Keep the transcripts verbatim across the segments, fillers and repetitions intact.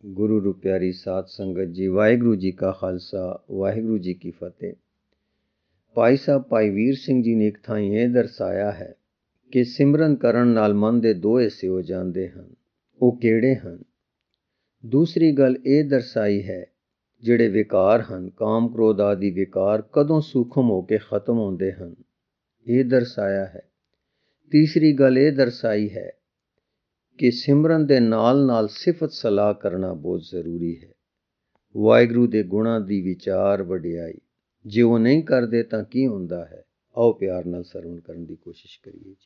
गुरु रू प्यारी साध संगत जी, वाहिगुरु जी का खालसा वाहिगुरु जी की फतेह। भाई साहब भाई वीर सिंह जी ने एक थां ਇਹ ਦਰਸਾਇਆ ਹੈ ਕਿ ਸਿਮਰਨ ਕਰਨ ਨਾਲ ਮਨ ਦੇ ਦੋ ਹਿੱਸੇ ਹੋ ਜਾਂਦੇ ਹਨ। ਉਹ ਕਿਹੜੇ ਹਨ? ਦੂਸਰੀ ਗੱਲ ਇਹ ਦਰਸਾਈ ਹੈ ਜਿਹੜੇ ਵਿਕਾਰ ਹਨ, ਕਾਮ ਕ੍ਰੋਧ ਆਦਿ ਵਿਕਾਰ ਕਦੋਂ ਸੂਖਮ ਹੋ ਕੇ ਖਤਮ ਹੁੰਦੇ ਹਨ, ਇਹ ਦਰਸਾਇਆ ਹੈ। ਤੀਸਰੀ ਗੱਲ ਇਹ ਦਰਸਾਈ ਹੈ ਕਿ ਸਿਮਰਨ ਦੇ ਨਾਲ ਨਾਲ ਸਿਫਤ ਸਲਾਹ ਕਰਨਾ ਬਹੁਤ ਜ਼ਰੂਰੀ ਹੈ। ਵਾਹਿਗੁਰੂ ਦੇ ਗੁਣਾਂ ਦੀ ਵਿਚਾਰ ਵਡਿਆਈ, ਜੇ ਉਹ ਨਹੀਂ ਕਰਦੇ ਤਾਂ ਕੀ ਹੁੰਦਾ ਹੈ? ਆਓ ਪਿਆਰ ਨਾਲ ਸਰਵਣ ਕਰਨ ਦੀ ਕੋਸ਼ਿਸ਼ ਕਰੀਏ ਜੀ।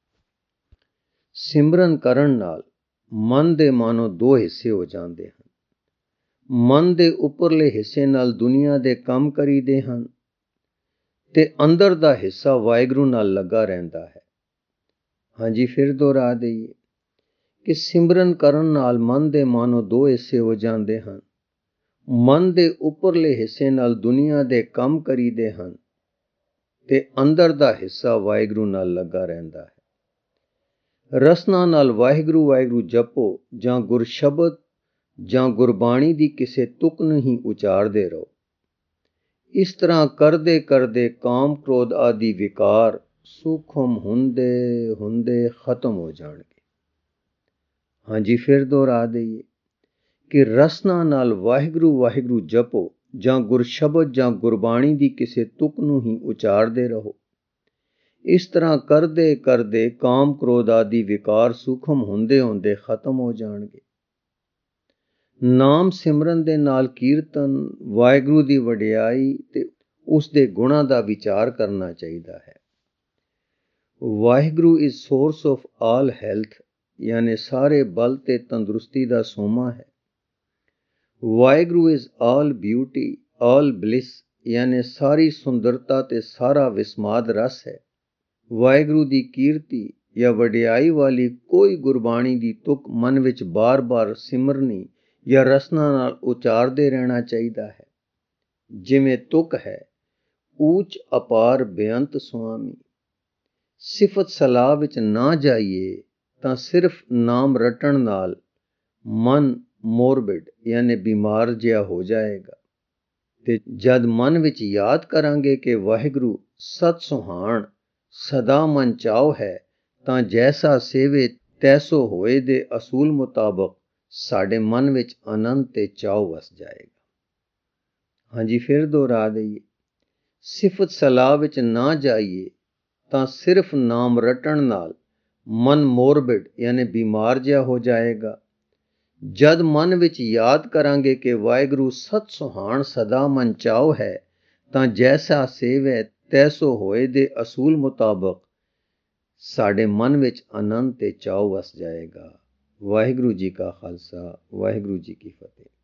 ਸਿਮਰਨ ਕਰਨ ਨਾਲ ਮਨ ਦੇ ਮਾਨੋ ਦੋ ਹਿੱਸੇ ਹੋ ਜਾਂਦੇ ਹਨ। ਮਨ ਦੇ ਉੱਪਰਲੇ ਹਿੱਸੇ ਨਾਲ ਦੁਨੀਆ ਦੇ ਕੰਮ ਕਰੀਦੇ ਹਨ ਤੇ ਅੰਦਰ ਦਾ ਹਿੱਸਾ ਵਾਹਿਗੁਰੂ ਨਾਲ ਲੱਗਾ ਰਹਿੰਦਾ ਹੈ। ਹਾਂਜੀ, ਫਿਰ ਦੁਹਰਾ ਦਈਏ ਕਿ ਸਿਮਰਨ ਕਰਨ ਨਾਲ ਮਨ ਦੇ ਮਾਨੋ ਦੋ ਹਿੱਸੇ ਹੋ ਜਾਂਦੇ ਹਨ। ਮਨ ਦੇ ਉੱਪਰਲੇ ਹਿੱਸੇ ਨਾਲ ਦੁਨੀਆ ਦੇ ਕੰਮ ਕਰੀਦੇ ਹਨ ਤੇ ਅੰਦਰ ਦਾ ਹਿੱਸਾ ਵਾਹਿਗੁਰੂ ਨਾਲ ਲੱਗਾ ਰਹਿੰਦਾ ਹੈ। ਰਸਨਾ ਨਾਲ ਵਾਹਿਗੁਰੂ ਵਾਹਿਗੁਰੂ ਜਪੋ ਜਾਂ ਗੁਰਸ਼ਬਦ ਜਾਂ ਗੁਰਬਾਣੀ ਦੀ ਕਿਸੇ ਤੁਕ ਨੂੰ ਹੀ ਉਚਾਰਦੇ ਰਹੋ। ਇਸ ਤਰ੍ਹਾਂ ਕਰਦੇ ਕਰਦੇ ਕਾਮ ਕ੍ਰੋਧ ਆਦਿ ਵਿਕਾਰ ਸੂਖਮ ਹੁੰਦੇ ਹੁੰਦੇ ਖਤਮ ਹੋ ਜਾਣਗੇ। ਹਾਂਜੀ, ਫਿਰ ਦੁਹਰਾ ਦਈਏ ਕਿ ਰਸਨਾ ਨਾਲ ਵਾਹਿਗੁਰੂ ਵਾਹਿਗੁਰੂ ਜਪੋ ਜਾਂ ਗੁਰਸ਼ਬਦ ਜਾਂ ਗੁਰਬਾਣੀ ਦੀ ਕਿਸੇ ਤੁਕ ਨੂੰ ਹੀ ਉਚਾਰਦੇ ਰਹੋ। ਇਸ ਤਰ੍ਹਾਂ ਕਰਦੇ ਕਰਦੇ ਕਾਮ ਕ੍ਰੋਧ ਆਦਿ ਵਿਕਾਰ ਸੂਖਮ ਹੁੰਦੇ ਹੁੰਦੇ ਖਤਮ ਹੋ ਜਾਣਗੇ। ਨਾਮ ਸਿਮਰਨ ਦੇ ਨਾਲ ਕੀਰਤਨ, ਵਾਹਿਗੁਰੂ ਦੀ ਵਡਿਆਈ ਤੇ ਉਸ ਦੇ ਗੁਣਾਂ ਦਾ ਵਿਚਾਰ ਕਰਨਾ ਚਾਹੀਦਾ ਹੈ। Waheguru is source of all health, ਯਾਨੀ ਸਾਰੇ ਬਲ ਤੇ ਤੰਦਰੁਸਤੀ ਦਾ ਸੋਮਾ ਹੈ। Waheguru is all beauty, all bliss, ਯਾਨੀ ਸਾਰੀ ਸੁੰਦਰਤਾ ਤੇ ਸਾਰਾ ਵਿਸਮਾਦ ਰਸ ਹੈ। ਵਾਹਿਗੁਰੂ ਦੀ ਕੀਰਤੀ ਜਾਂ ਵਡਿਆਈ ਵਾਲੀ ਕੋਈ ਗੁਰਬਾਣੀ ਦੀ ਤੁਕ ਮਨ ਵਿੱਚ ਬਾਰ-ਬਾਰ ਸਿਮਰਨੀ ਜਾਂ ਰਸਨਾ ਨਾਲ ਉਚਾਰਦੇ ਰਹਿਣਾ ਚਾਹੀਦਾ ਹੈ। ਜਿਵੇਂ ਤੁਕ ਹੈ, ਊਚ ਅਪਾਰ ਬੇਅੰਤ ਸੁਆਮੀ। ਸਿਫਤ ਸਲਾਹ ਵਿੱਚ ਨਾ ਜਾਈਏ ਤਾਂ ਸਿਰਫ ਨਾਮ ਰਟਣ ਨਾਲ ਮਨ ਮੋਰਬਿਡ ਯਾਨੀ ਬਿਮਾਰ ਜਿਹਾ ਹੋ ਜਾਏਗਾ ਤੇ ਜਦ ਮਨ ਵਿੱਚ ਯਾਦ ਕਰਾਂਗੇ ਕਿ ਵਾਹਿਗੁਰੂ ਸਤ ਸੁਹਾਣ ਸਦਾ ਮਨ ਚਾਉ ਹੈ, ਤਾਂ ਜੈਸਾ ਸੇਵੇ ਤੈਸੋ ਹੋਏ ਦੇ ਅਸੂਲ ਮੁਤਾਬਕ ਸਾਡੇ ਮਨ ਵਿੱਚ ਆਨੰਦ ਤੇ ਚਾਉ ਵਸ ਜਾਏਗਾ। ਹਾਂਜੀ, ਫਿਰ ਦੁਹਰਾ ਦਈਏ, ਸਿਫਤ ਸਲਾਹ ਵਿੱਚ ਨਾ ਜਾਈਏ ਤਾਂ ਸਿਰਫ ਨਾਮ ਰਟਣ ਨਾਲ ਮਨ ਮੋਰਬਿਡ ਯਾਨੀ ਬਿਮਾਰ ਜਿਹਾ ਹੋ ਜਾਏਗਾ। ਜਦ ਮਨ ਵਿੱਚ ਯਾਦ ਕਰਾਂਗੇ ਕਿ ਵਾਹਿਗੁਰੂ ਸਤ ਸੁਹਾਣ ਸਦਾ ਮਨ ਚਾਉ ਹੈ, ਤਾਂ ਜੈਸਾ ਸੇਵੈ ਤੈਸੋ ਹੋਏ ਦੇ ਅਸੂਲ ਮੁਤਾਬਕ ਸਾਡੇ ਮਨ ਵਿੱਚ ਆਨੰਦ ਤੇ ਚਾਉ ਵਸ ਜਾਏਗਾ। ਵਾਹਿਗੁਰੂ ਜੀ ਕਾ ਖਾਲਸਾ ਵਾਹਿਗੁਰੂ ਜੀ ਕੀ ਫਤਿਹ।